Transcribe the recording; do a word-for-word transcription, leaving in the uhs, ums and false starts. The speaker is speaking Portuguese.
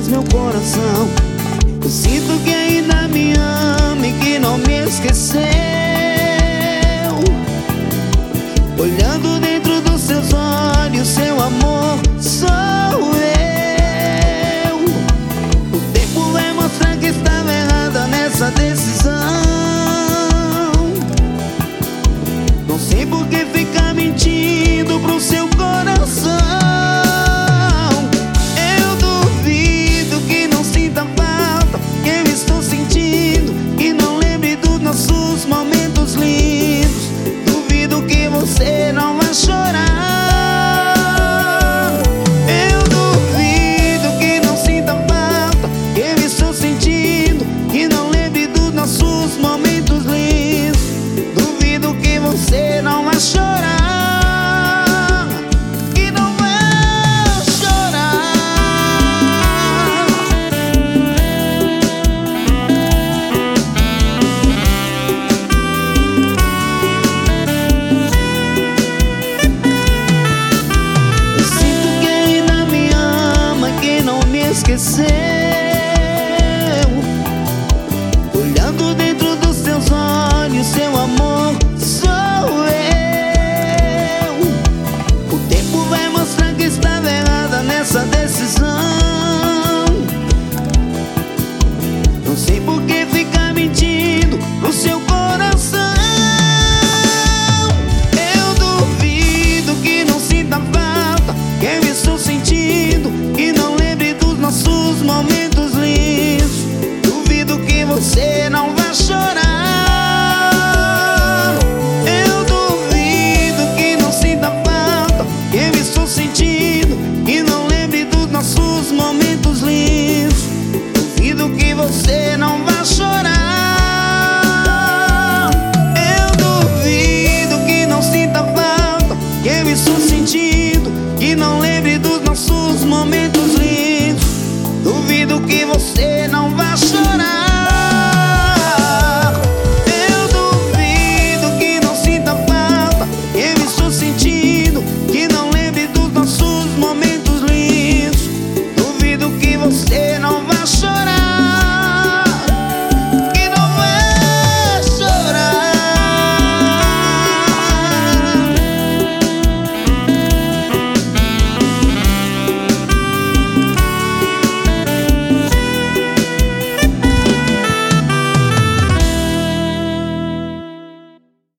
faz meu coração. Eu sinto que ainda me ama e que não me esqueceu. Olhando dentro dos seus olhos, seu amor sou eu. O tempo vai mostrar que estava errada nessa decisão. Não sei por que ficar mentindo pro seu coração. Eu duvido que não sinta falta que eu estou sentindo, que não lembre dos nossos momentos lindos. Duvido que você não vai chorar. Eu duvido que não sinta falta que eu estou sentindo, que não lembre dos nossos momentos lindos. Duvido que você não vai chorar, que não vai chorar. Eu sinto que ainda me ama, que não me esqueceu. Olhando dentro dos seus olhos, seu amor sou eu. O tempo vai mostrar que estava errada nessa decisão. Não sei por que ficar mentindo pro seu coração. Eu duvido que não sinta falta que eu estou sentindo, que não lembre dos nossos momentos lindos. Duvido que você não vai